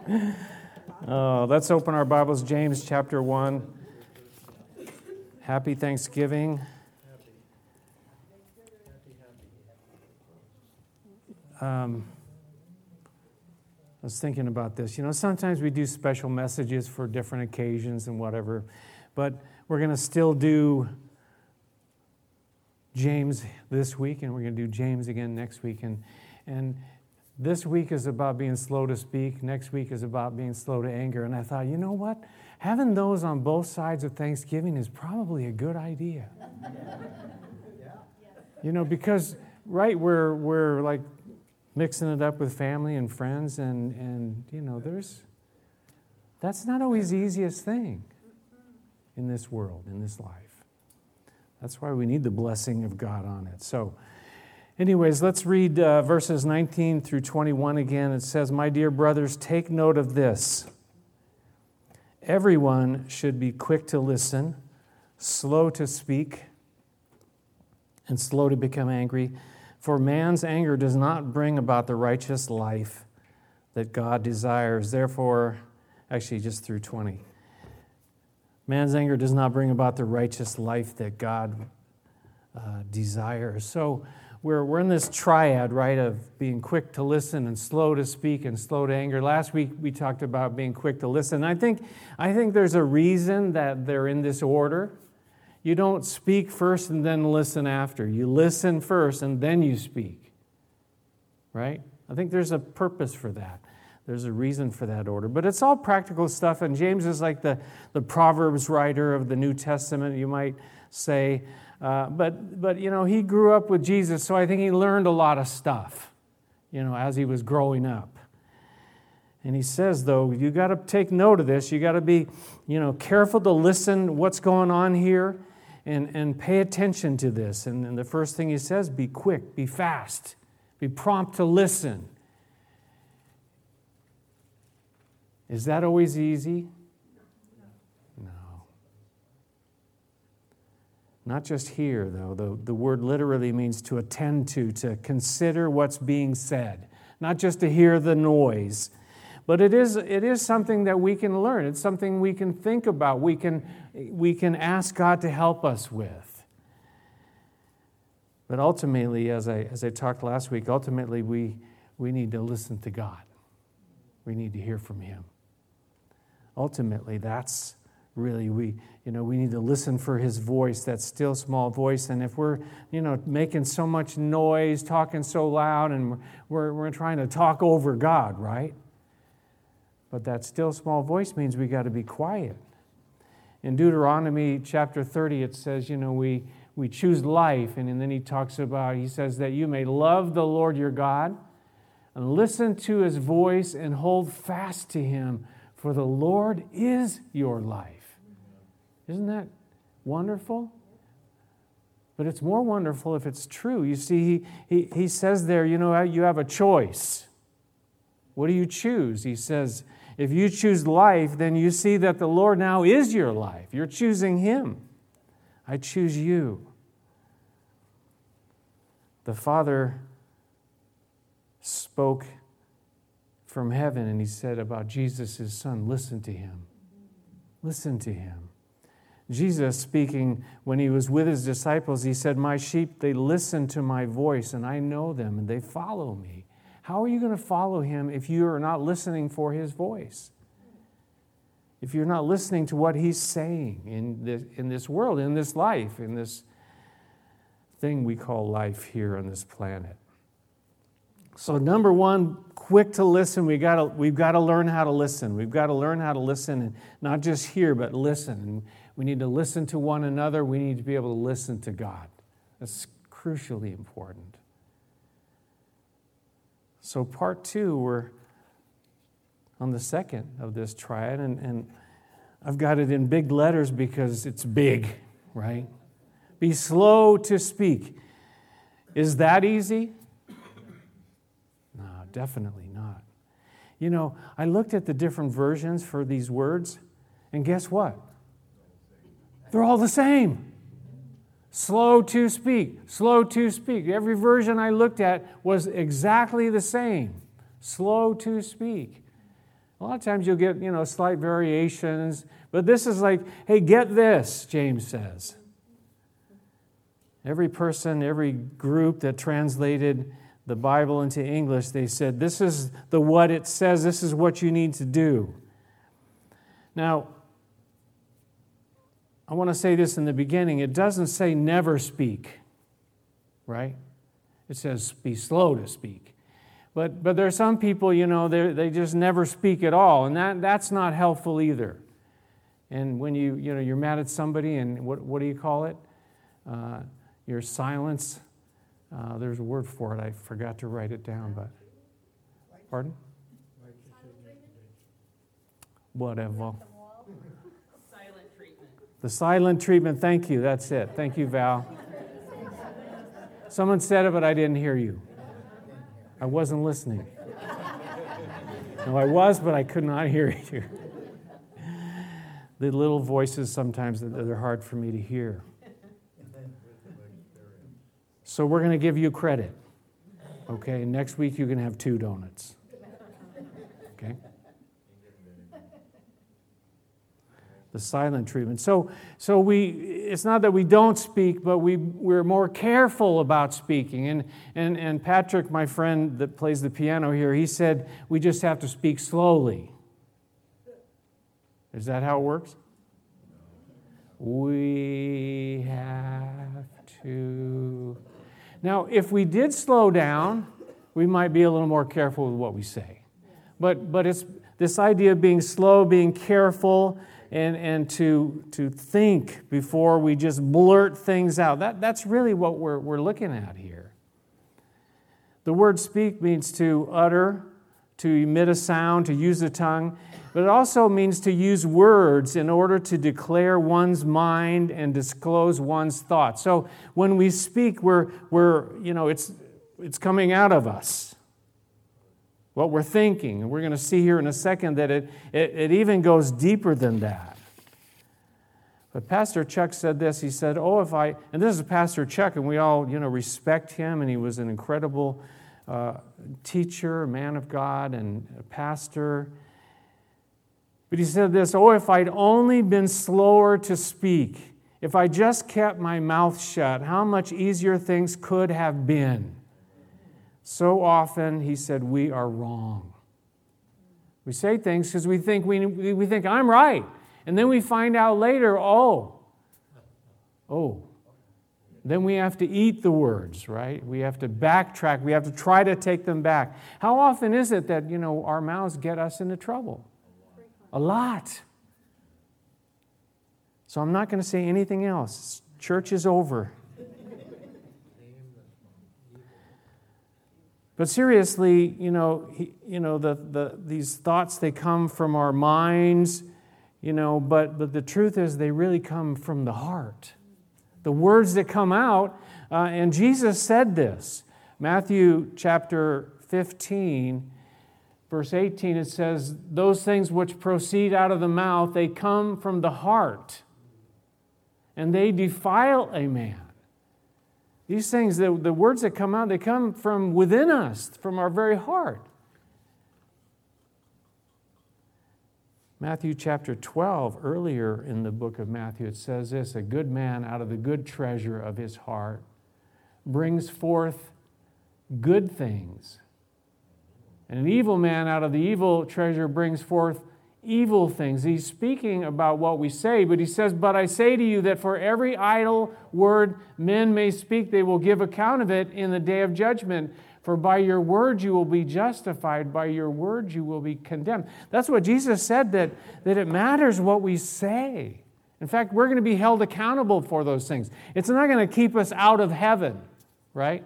Let's open our Bibles, James chapter 1. Happy Thanksgiving. I was thinking about this. Sometimes we do special messages for different occasions and whatever, but we're going to still do James this week, and we're going to do James again next week. And this week is about being slow to speak. Next week is about being slow to anger. And I thought, you know what? Having those on both sides of Thanksgiving is probably a good idea. Because, right, we're like mixing it up with family and friends, and that's not always the easiest thing in this world, in this life. That's why we need the blessing of God on it. So, anyways, let's read verses 19 through 21 again. It says, "My dear brothers, take note of this. Everyone should be quick to listen, slow to speak, and slow to become angry. For man's anger does not bring about the righteous life that God desires. Therefore," actually just through 20. "Man's anger does not bring about the righteous life that God desires." So we're in this triad, right, of being quick to listen and slow to speak and slow to anger. Last week we talked about being quick to listen. I think there's a reason that they're in this order. You don't speak first and then listen after. You listen first and then you speak, right? I think there's a purpose for that. There's a reason for that order. But it's all practical stuff, and James is like the Proverbs writer of the New Testament, you might say. But he grew up with Jesus, so I think he learned a lot of stuff, as he was growing up. And he says, though, you got to take note of this. You got to be, careful to listen what's going on here and pay attention to this. And the first thing he says, be quick, be fast, be prompt to listen. Is that always easy? No. Not just here, though. The word literally means to attend to consider what's being said. Not just to hear the noise. But it is something that we can learn. It's something we can think about. We can ask God to help us with. But ultimately, as I talked last week, ultimately we need to listen to God. We need to hear from Him. Ultimately, that's really, we need to listen for His voice, that still small voice. And if we're, making so much noise, talking so loud, and we're trying to talk over God, right? But that still small voice means we got to be quiet. In Deuteronomy chapter 30, it says, we choose life. And then he says that you may love the Lord your God and listen to His voice and hold fast to Him, for the Lord is your life. Isn't that wonderful? But it's more wonderful if it's true. You see, he says there, you have a choice. What do you choose? He says, if you choose life, then you see that the Lord now is your life. You're choosing Him. I choose you. The Father spoke from heaven, and He said about Jesus, His Son, listen to Him. Listen to Him. Jesus speaking, when He was with His disciples, He said, my sheep, they listen to my voice, and I know them, and they follow me. How are you going to follow Him if you are not listening for His voice? If you're not listening to what He's saying in this world, in this life, in this thing we call life here on this planet. So number one, quick to listen. We've got to learn how to listen. We've got to learn how to listen, and not just hear, but listen. And we need to listen to one another. We need to be able to listen to God. That's crucially important. So part two, we're on the second of this triad, and I've got it in big letters because it's big, right? Be slow to speak. Is that easy? No, definitely not. I looked at the different versions for these words, and guess what? They're all the same. Slow to speak, slow to speak. Every version I looked at was exactly the same. Slow to speak. A lot of times you'll get, slight variations, but this is like, hey, get this, James says. Every person, every group that translated the Bible into English, they said, this is what it says, this is what you need to do. Now, I want to say this in the beginning. It doesn't say never speak, right? It says be slow to speak. But there are some people, they just never speak at all, and that's not helpful either. And when you're mad at somebody, and what do you call it? Your silence. There's a word for it. I forgot to write it down, but pardon? Whatever. Silent treatment. The silent treatment. Thank you. That's it. Thank you, Val. Someone said it, but I didn't hear you. I wasn't listening. No, I was, but I could not hear you. The little voices sometimes, they're hard for me to hear. So we're going to give you credit. Okay, next week you can have 2 donuts. Okay? The silent treatment. So it's not that we don't speak, but we're more careful about speaking. And Patrick, my friend that plays the piano here, he said we just have to speak slowly. Is that how it works? We have to. Now, if we did slow down, we might be a little more careful with what we say. But it's this idea of being slow, being careful, and to think before we just blurt things out. That's really what we're looking at here. The word speak means to utter, to emit a sound, to use the tongue, but it also means to use words in order to declare one's mind and disclose one's thoughts. So when we speak, it's coming out of us. What we're thinking. And we're going to see here in a second that it even goes deeper than that. But Pastor Chuck said this. He said, and this is Pastor Chuck, and we all, respect him, and he was an incredible teacher, man of God, and a pastor. But he said this, if I'd only been slower to speak, if I just kept my mouth shut, how much easier things could have been. So often, he said, we are wrong. We say things because we think I'm right. And then we find out later, then we have to eat the words, right? We have to backtrack. We have to try to take them back. How often is it that, our mouths get us into trouble? A lot. So I'm not going to say anything else. Church is over. But seriously, these thoughts, they come from our minds, but the truth is they really come from the heart. The words that come out, and Jesus said this. Matthew chapter 15, verse 18, it says, those things which proceed out of the mouth, they come from the heart, and they defile a man. These things, the words that come out, they come from within us, from our very heart. Matthew chapter 12, earlier in the book of Matthew, it says this, a good man out of the good treasure of his heart brings forth good things. And an evil man out of the evil treasure brings forth evil things. He's speaking about what we say, but he says, but I say to you that for every idle word men may speak, they will give account of it in the day of judgment. For by your word you will be justified, by your word you will be condemned. That's what Jesus said, that it matters what we say. In fact, we're going to be held accountable for those things. It's not going to keep us out of heaven, right?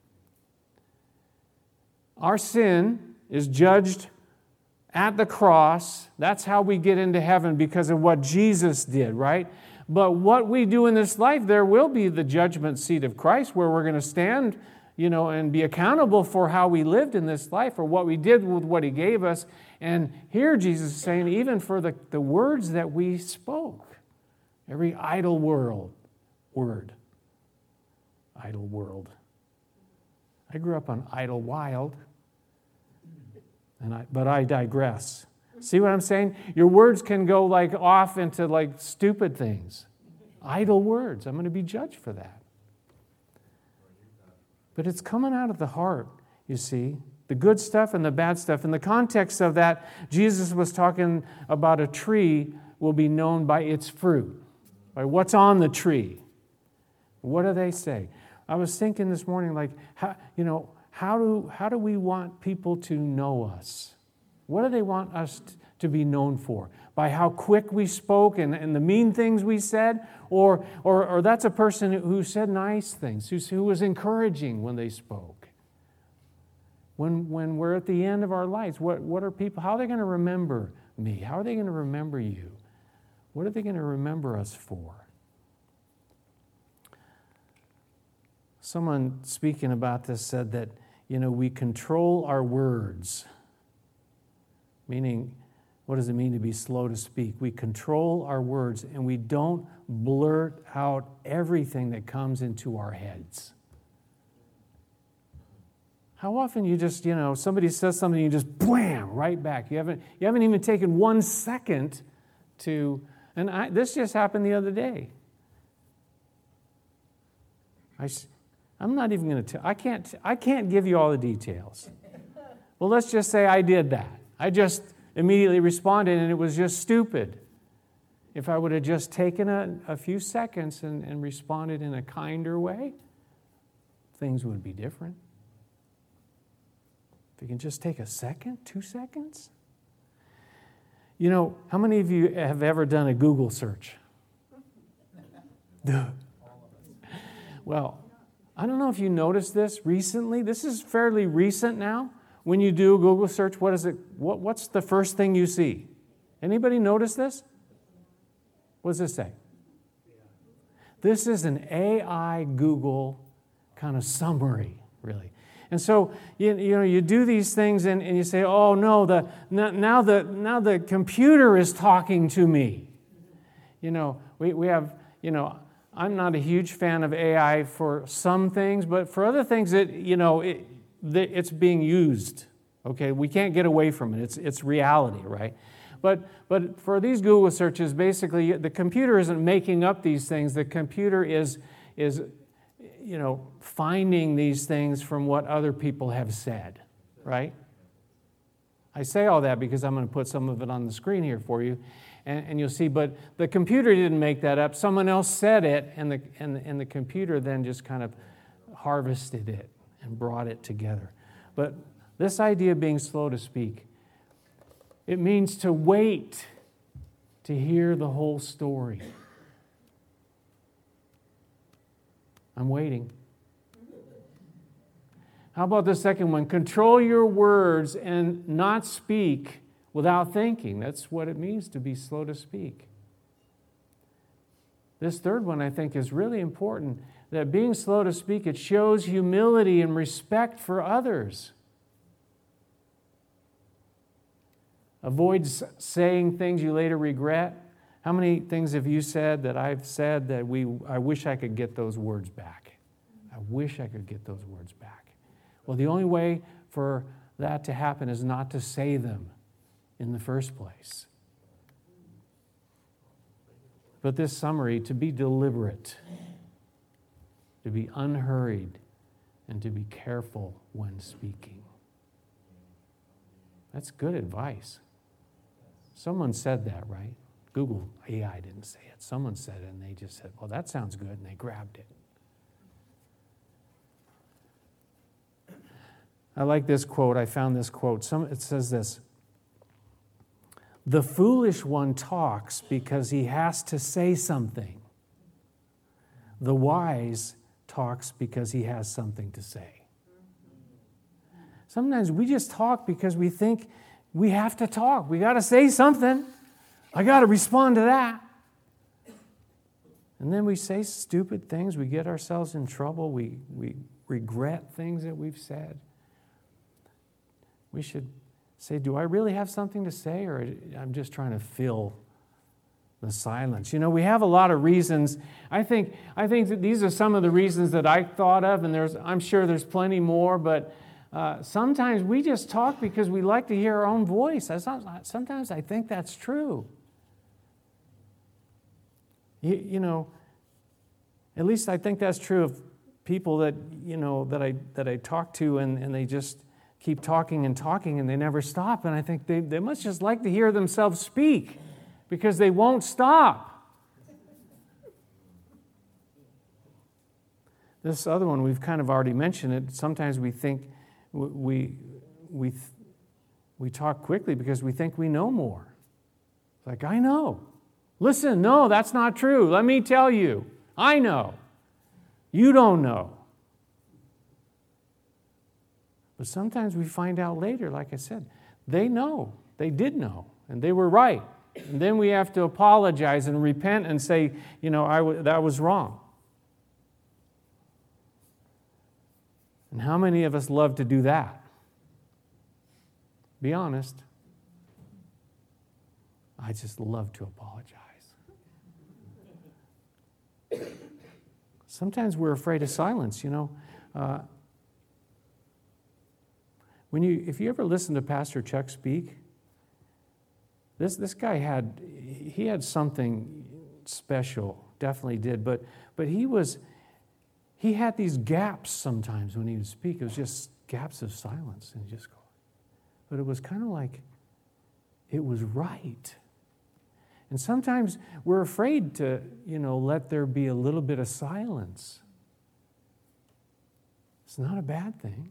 Our sin is judged at the cross. That's how we get into heaven, because of what Jesus did, right? But what we do in this life, there will be the judgment seat of Christ, where we're going to stand, and be accountable for how we lived in this life, or what we did with what He gave us. And here Jesus is saying, even for the words that we spoke, every idle word. Idle world. I grew up on Idlewild. But I digress. See what I'm saying? Your words can go like off into like stupid things. Idle words. I'm going to be judged for that. But it's coming out of the heart, you see. The good stuff and the bad stuff. In the context of that, Jesus was talking about a tree will be known by its fruit. By what's on the tree. What do they say? I was thinking this morning, like, how do we want people to know us? What do they want us to be known for? By how quick we spoke and the mean things we said? Or that's a person who said nice things, who was encouraging when they spoke? When we're at the end of our lives, what are people, how are they going to remember me? How are they going to remember you? What are they going to remember us for? Someone speaking about this said that, we control our words. Meaning, what does it mean to be slow to speak? We control our words and we don't blurt out everything that comes into our heads. How often you just, somebody says something, you just blam, right back. You haven't even taken 1 second to, and this just happened the other day. I'm not even going to tell, I can't give you all the details. Well, let's just say I did that. I just immediately responded, and it was just stupid. If I would have just taken a few seconds and responded in a kinder way, things would be different. If you can just take a second, 2 seconds. How many of you have ever done a Google search? Well, I don't know if you noticed this recently. This is fairly recent now. When you do a Google search, what is it? What's the first thing you see? Anybody notice this? What does this say? This is an AI Google kind of summary, really. And so you do these things and you say, oh no, now the computer is talking to me. We have, I'm not a huge fan of AI for some things, but for other things it's being used. Okay, we can't get away from it. It's reality, right? But for these Google searches, basically the computer isn't making up these things. The computer is finding these things from what other people have said, right? I say all that because I'm going to put some of it on the screen here for you, and you'll see. But the computer didn't make that up. Someone else said it, and the computer then just kind of harvested it and brought it together. But this idea of being slow to speak, it means to wait to hear the whole story. I'm waiting. How about the second one? Control your words and not speak without thinking. That's what it means to be slow to speak. This third one, I think, is really important. That being slow to speak, it shows humility and respect for others. Avoid saying things you later regret. How many things have you said that I've said that I wish I could get those words back? I wish I could get those words back. Well, the only way for that to happen is not to say them in the first place. But this summary, to be deliberate, to be unhurried, and to be careful when speaking. That's good advice. Someone said that, right? Google AI didn't say it. Someone said it, and they just said, well, that sounds good, and they grabbed it. I like this quote. I found this quote. It says this: "The foolish one talks because he has to say something. The wise talks because he has something to say." Sometimes we just talk because we think we have to talk. We got to say something. I got to respond to that. And then we say stupid things. We get ourselves in trouble. We regret things that we've said. We should say, do I really have something to say, or I'm just trying to fill the silence? We have a lot of reasons. I think that these are some of the reasons that I thought of, and I'm sure there's plenty more, but sometimes we just talk because we like to hear our own voice. Sometimes I think that's true. You know, at least I think that's true of people that, you know, that I talk to, and they just keep talking and talking and they never stop. And I think they must just like to hear themselves speak because they won't stop. This other one, we've kind of already mentioned it. Sometimes we think we talk quickly because we think we know more. It's like, I know. Listen, no, that's not true. Let me tell you. I know. You don't know. But sometimes we find out later, like I said, they know. They did know. And they were right. And then we have to apologize and repent and say, you know, that was wrong. And how many of us love to do that? Be honest. I just love to apologize. Sometimes we're afraid of silence, you know. If you ever listen to Pastor Chuck speak, this guy had something special, definitely did, but he had these gaps sometimes when he would speak. It was just gaps of silence, and just go. But it was kind of like it was right. And sometimes we're afraid to, you know, let there be a little bit of silence. It's not a bad thing.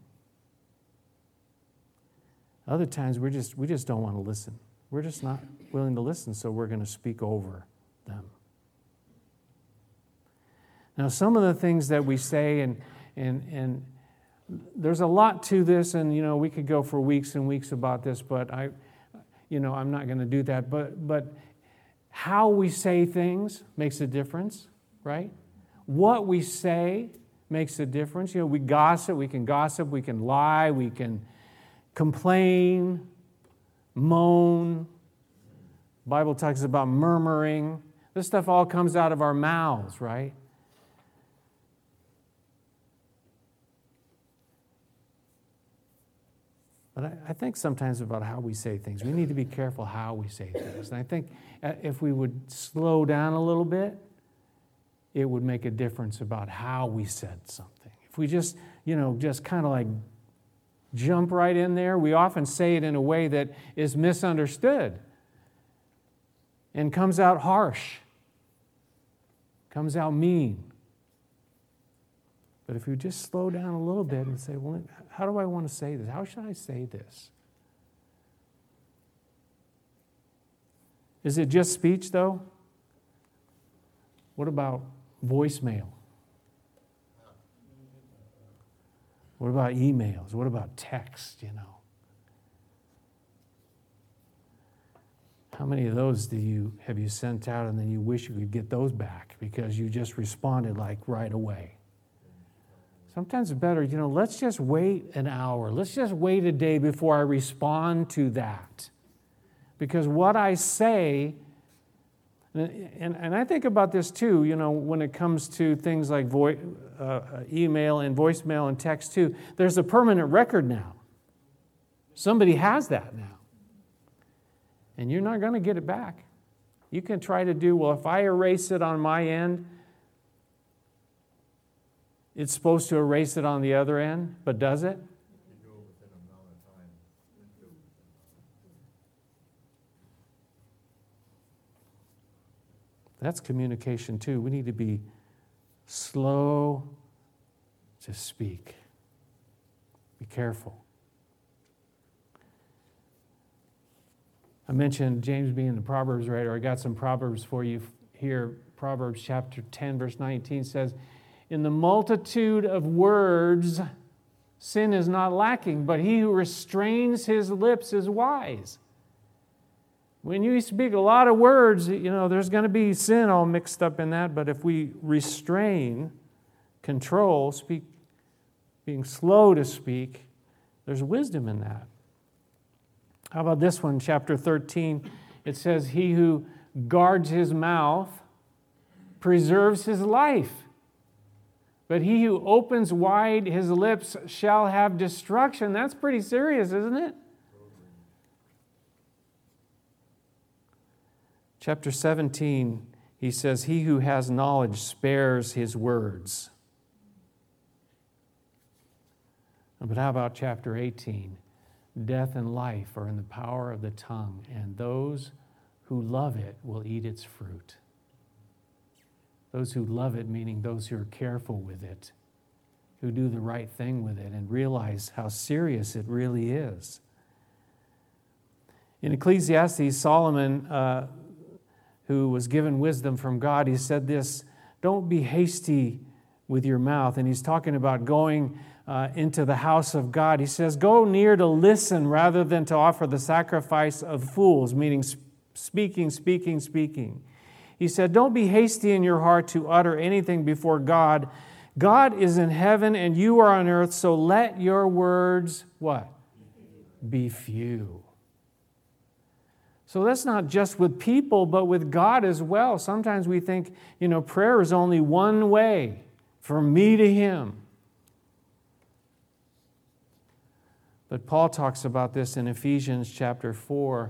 Other times we just don't want to listen. We're just not willing to listen, so we're going to speak over them. Now, some of the things that we say, and there's a lot to this, and you know we could go for weeks and weeks about this, but I'm not going to do that. But how we say things makes a difference, right? What we say makes a difference. You know, we can lie, we can complain, moan. The Bible talks about murmuring. This stuff all comes out of our mouths, right? But I think sometimes about how we say things. We need to be careful how we say things. And I think if we would slow down a little bit, it would make a difference about how we said something. If we just kind of like jump right in there, we often say it in a way that is misunderstood and comes out harsh, comes out mean. But if we just slow down a little bit and say, well, how do I want to say this? How should I say this? Is it just speech, though? What about voicemail? What about emails? What about text, you know? How many of those have you sent out and then you wish you could get those back because you just responded like right away? Sometimes it's better, you know, let's just wait an hour. Let's just wait a day before I respond to that. Because what I say, and I think about this too, you know, when it comes to things like email and voicemail and text too, there's a permanent record now. Somebody has that now. And you're not going to get it back. You can try to do, well, if I erase it on my end, it's supposed to erase it on the other end, but does it? That's communication too. We need to be slow to speak. Be careful. I mentioned James being the Proverbs writer. I got some Proverbs for you here. Proverbs chapter 10, verse 19 says, "In the multitude of words, sin is not lacking, but he who restrains his lips is wise." When you speak a lot of words, you know, there's going to be sin all mixed up in that, but if we restrain, control, being slow to speak, there's wisdom in that. How about this one, chapter 13? It says, "He who guards his mouth preserves his life, But he who opens wide his lips shall have destruction. That's pretty serious, isn't it? Chapter 17, he says, he who has knowledge spares his words. But how about chapter 18? Death and life are in the power of the tongue, and those who love it will eat its fruit. Those who love it, meaning those who are careful with it, who do the right thing with it and realize how serious it really is. In Ecclesiastes, Solomon, who was given wisdom from God, he said this, don't be hasty with your mouth. And he's talking about going into the house of God. He says, go near to listen rather than to offer the sacrifice of fools, meaning speaking. He said, don't be hasty in your heart to utter anything before God. God is in heaven and you are on earth, so let your words, what? Be few. So that's not just with people, but with God as well. Sometimes we think, prayer is only one way, from me to Him. But Paul talks about this in Ephesians chapter 4.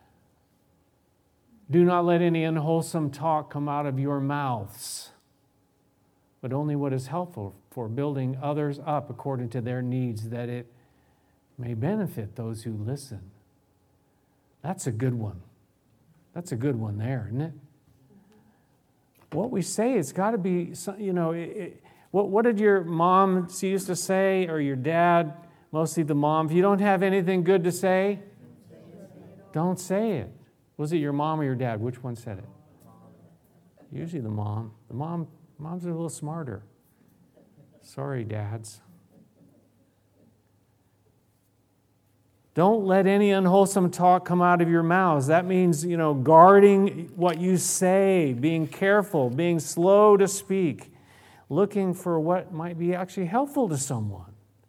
Do not let any unwholesome talk come out of your mouths, but only what is helpful for building others up according to their needs, that it may benefit those who listen. That's a good one. That's a good one there, isn't it? What we say, it's got to be, what did your mom used to say, or your dad, mostly the mom? If you don't have anything good to say, don't say it. Was it your mom or your dad? Which one said it? Usually the mom. Moms are a little smarter. Sorry, dads. Don't let any unwholesome talk come out of your mouths. That means, guarding what you say, being careful, being slow to speak, looking for what might be actually helpful to someone.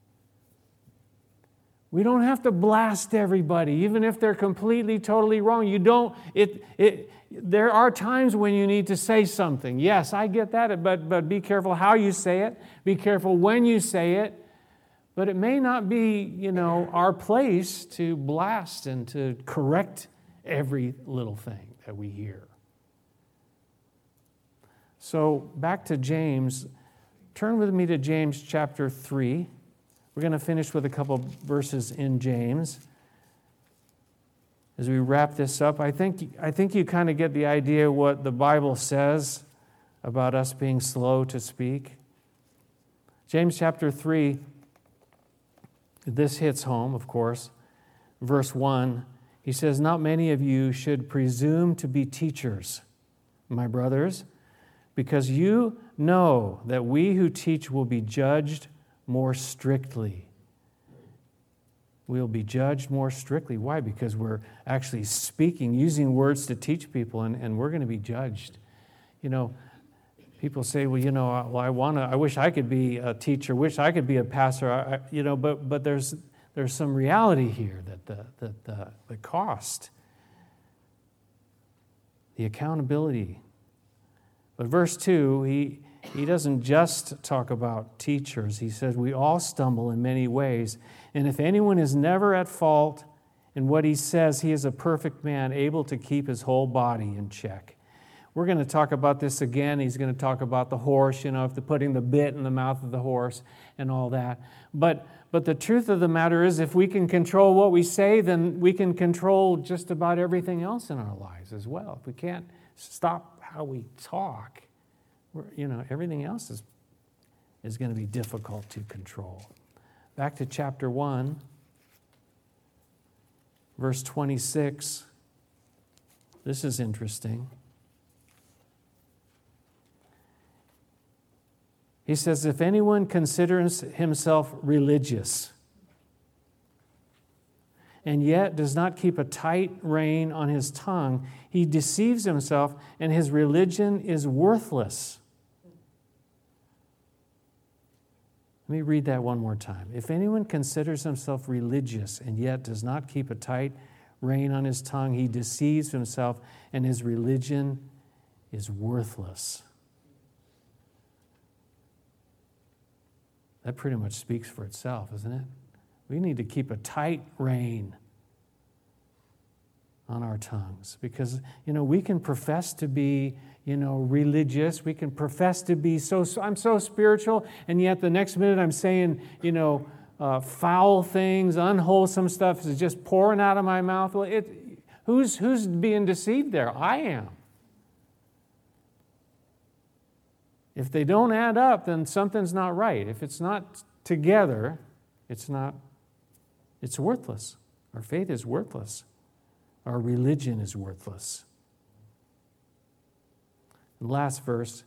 We don't have to blast everybody, even if they're completely, totally wrong. There are times when you need to say something. Yes, I get that, but be careful how you say it. Be careful when you say it. But it may not be, our place to blast and to correct every little thing that we hear. So back to James. Turn with me to James chapter 3. We're going to finish with a couple verses in James. As we wrap this up, I think you kind of get the idea what the Bible says about us being slow to speak. James chapter 3, this hits home, of course. Verse 1, he says, not many of you should presume to be teachers, my brothers, because you know that we who teach will be judged more strictly. We'll be judged more strictly. Why? Because we're actually speaking, using words to teach people, and we're going to be judged. People say, I wish I could be a teacher, wish I could be a pastor, but there's some reality here that the cost, the accountability. But verse 2, he doesn't just talk about teachers. He says, we all stumble in many ways. And if anyone is never at fault in what he says, he is a perfect man, able to keep his whole body in check. We're going to talk about this again. He's going to talk about the horse, if they're putting the bit in the mouth of the horse and all that. But the truth of the matter is, if we can control what we say, then we can control just about everything else in our lives as well. If we can't stop how we talk, everything else is going to be difficult to control. Back to chapter 1, verse 26. This is interesting. He says, if anyone considers himself religious and yet does not keep a tight rein on his tongue, he deceives himself and his religion is worthless. Let me read that one more time. If anyone considers himself religious and yet does not keep a tight rein on his tongue, he deceives himself and his religion is worthless. That pretty much speaks for itself, isn't it? We need to keep a tight rein on our tongues because, we can profess to be, religious. We can profess to be I'm so spiritual, and yet the next minute I'm saying, foul things, unwholesome stuff is just pouring out of my mouth. Well, who's being deceived there? I am. If they don't add up, then something's not right. If it's not together, it's worthless. Our faith is worthless. Our religion is worthless. The last verse,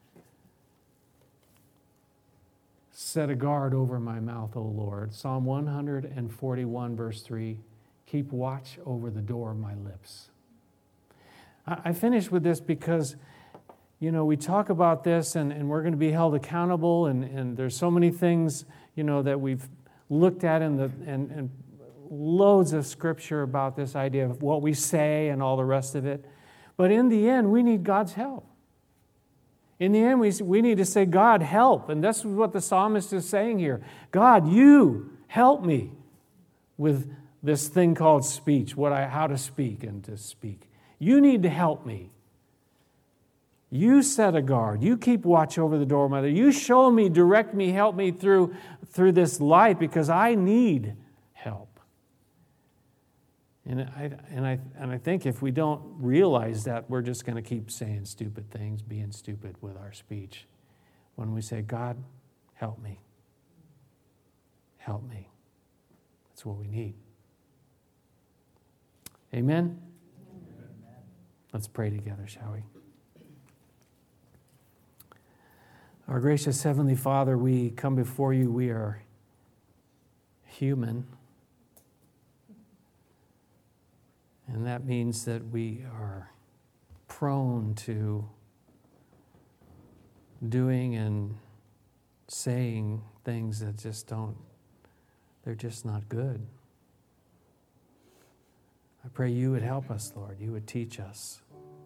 set a guard over my mouth, O Lord. Psalm 141, verse 3, keep watch over the door of my lips. I finish with this because we talk about this and we're going to be held accountable and there's so many things, that we've looked at and loads of scripture about this idea of what we say and all the rest of it. But in the end, we need God's help. In the end, we need to say, God, help. And that's what the psalmist is saying here. God, you help me with this thing called speech, how to speak and to speak. You need to help me. You set a guard. You keep watch over the door, Mother. You show me, direct me, help me through this life because I need help. And I think if we don't realize that, we're just going to keep saying stupid things, being stupid with our speech. When we say, God, help me. Help me. That's what we need. Amen? Let's pray together, shall we? Our gracious Heavenly Father, we come before you. We are human. And that means that we are prone to doing and saying things that they're just not good. I pray you would help us, Lord. You would teach us.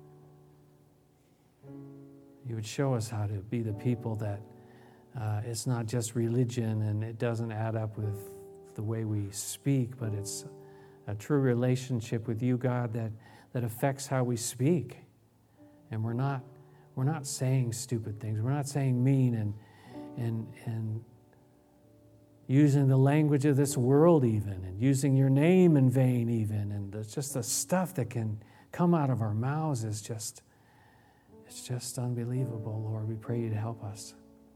You would show us how to be the people that it's not just religion and it doesn't add up with the way we speak, but it's a true relationship with you, God, that affects how we speak. And we're not saying stupid things. We're not saying mean and using the language of this world even, and using your name in vain even. And it's just the stuff that can come out of our mouths is just, it's just unbelievable, Lord. We pray you to help us,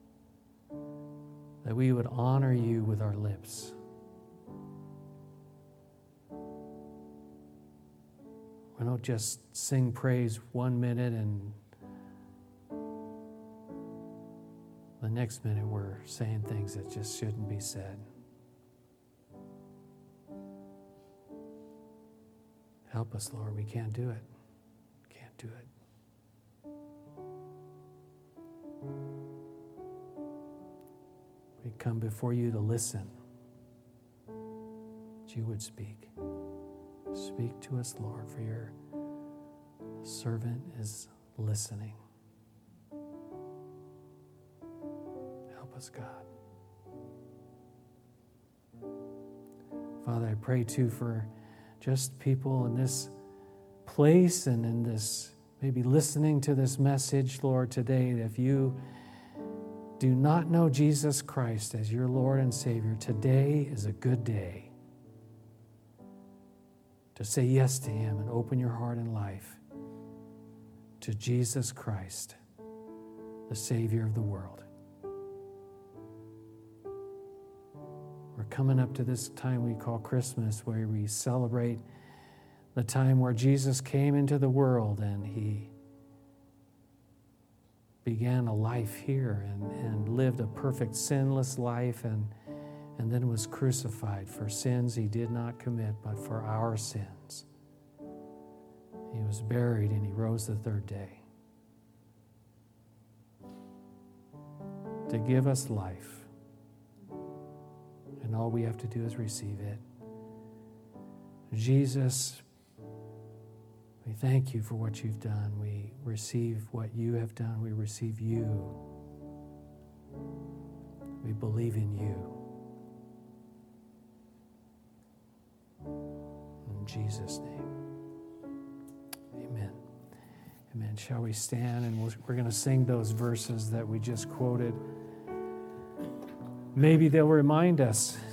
that we would honor you with our lips. We don't just sing praise 1 minute and the next minute we're saying things that just shouldn't be said. Help us, Lord. We can't do it. Can't do it. We come before you to listen, that you would speak. Speak to us, Lord, for your servant is listening. Help us, God. Father, I pray too for just people in this place and in this, maybe listening to this message, Lord, today, that if you do not know Jesus Christ as your Lord and Savior, today is a good day to say yes to him and open your heart and life to Jesus Christ, the Savior of the world. We're coming up to this time we call Christmas, where we celebrate the time where Jesus came into the world and he began a life here and lived a perfect sinless life and then was crucified for sins he did not commit, but for our sins. He was buried and he rose the third day to give us life. And all we have to do is receive it. Jesus, we thank you for what you've done. We receive what you have done. We receive you. We believe in you. In Jesus' name. Amen. Amen. Shall we stand, and we're going to sing those verses that we just quoted. Maybe they'll remind us